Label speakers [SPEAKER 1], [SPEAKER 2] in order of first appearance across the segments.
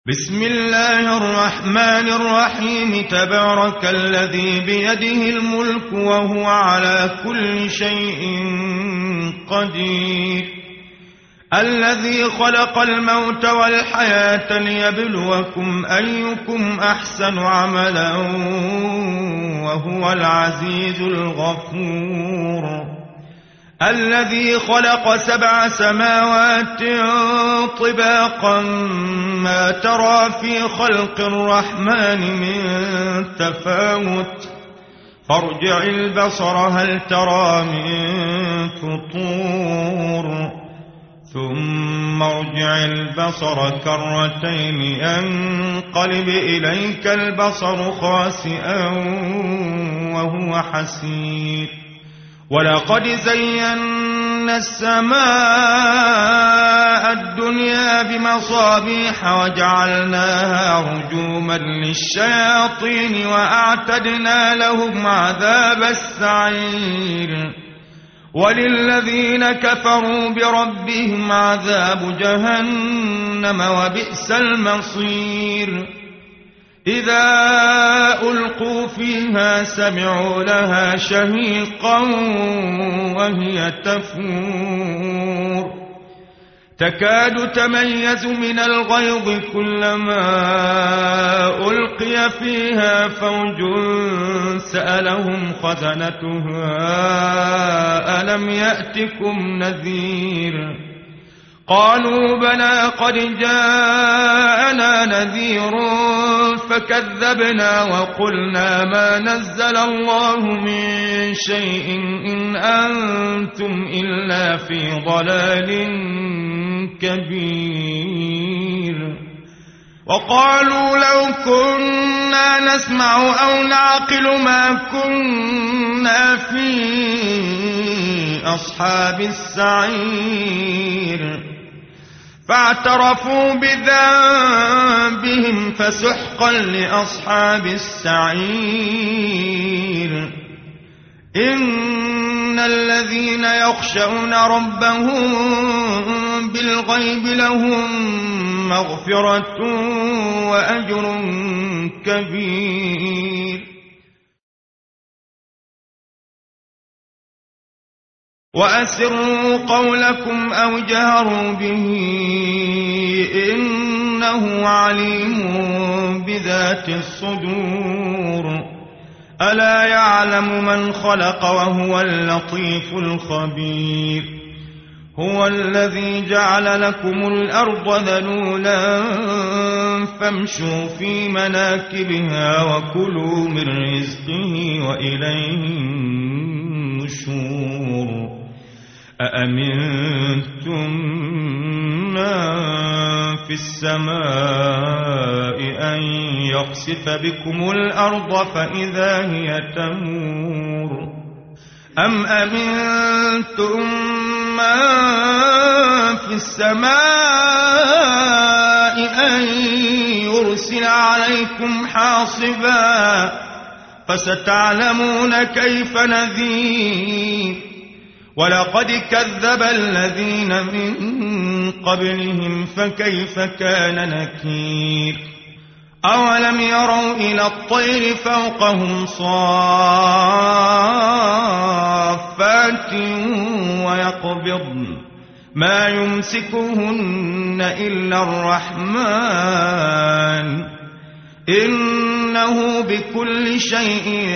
[SPEAKER 1] بسم الله الرحمن الرحيم تبارك الذي بيده الملك وهو على كل شيء قدير الذي خلق الموت والحياة ليبلوكم أيكم أحسن عملا وهو العزيز الغفور الذي خلق 7 سماوات طباقا ما ترى في خلق الرحمن من تفاوت فارجع البصر هل ترى من فطور ثم ارجع البصر كرتين ينقلب إليك البصر خاسئا وهو حسير ولقد زينا السماء الدنيا بمصابيح وجعلناها رجوما للشياطين وأعتدنا لهم عذاب السعير وللذين كفروا بربهم عذاب جهنم وبئس المصير إذا ألقوا فيها سمعوا لها شهيقا وهي تفور تكاد تميز من الغيظ كلما ألقي فيها فوج سألهم خزنتها ألم يأتكم نذير قالوا بلى قد جاءنا نذير فكذبنا وقلنا ما نزل الله من شيء إن أنتم إلا في ضلال كبير وقالوا لو كنا نسمع أو نعقل ما كنا في أصحاب السعير فاعترفوا بذنبهم فسحقا لأصحاب السعير إن الذين يخشون ربهم بالغيب لهم مغفرة وأجر كبير وأسروا قولكم أو جهروا به إنه عليم بذات الصدور ألا يعلم من خلق وهو اللطيف الخبير هو الذي جعل لكم الأرض ذلولا فامشوا في مناكبها وكلوا من رزقه وإليه النشور أأمنتم من في السماء أن يخسف بكم الأرض فإذا هي تمور أم أمنتم من في السماء أن يرسل عليكم حاصبا فستعلمون كيف نذير ولقد كذب الذين من قبلهم فكيف كان نكير أولم يروا إلى الطير فوقهم صافات ويقبضن ما يمسكهن إلا الرحمن إنه بكل شيء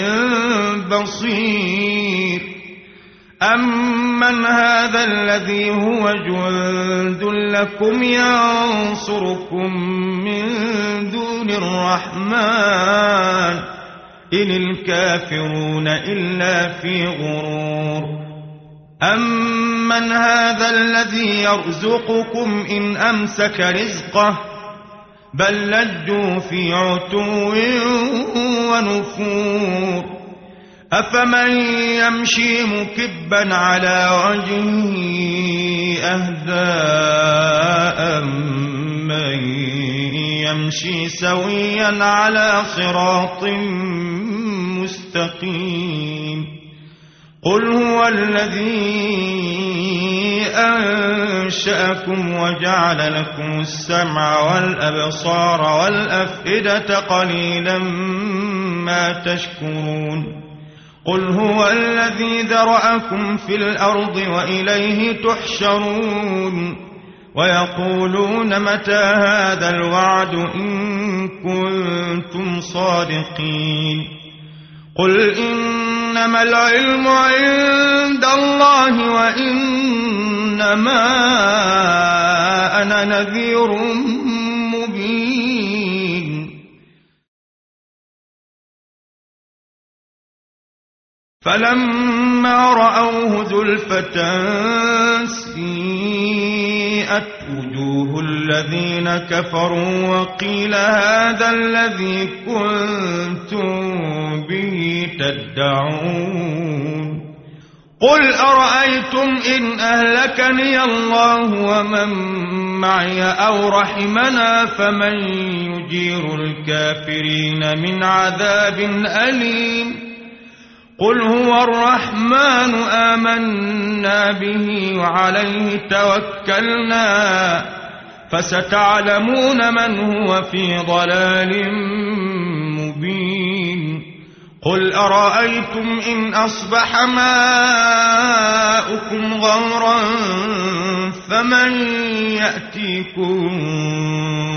[SPEAKER 1] بصير أمن هذا الذي هو جند لكم ينصركم من دون الرحمن إن الكافرون إلا في غرور أمن هذا الذي يرزقكم إن أمسك رزقه بل لجوا في عتو ونفور أفمن يمشي مكبا على وجهه أهدى من يمشي سويا على صراط مستقيم قل هو الذي أنشأكم وجعل لكم السمع والأبصار والأفئدة قليلا ما تشكرون قل هو الذي ذرأكم في الأرض وإليه تحشرون ويقولون متى هذا الوعد إن كنتم صادقين قل إنما العلم عند الله وإنما أنا نذير مبين فلما رأوه زلفة سيئت وجوه الذين كفروا وقيل هذا الذي كنتم به تدعون قل أرأيتم إن أهلكني الله ومن معي أو رحمنا فمن يجير الكافرين من عذاب أليم قل هو الرحمن آمنا به وعليه توكلنا فستعلمون من هو في ضلال مبين قل أرأيتم إن أصبح ماؤكم غورا فمن يأتيكم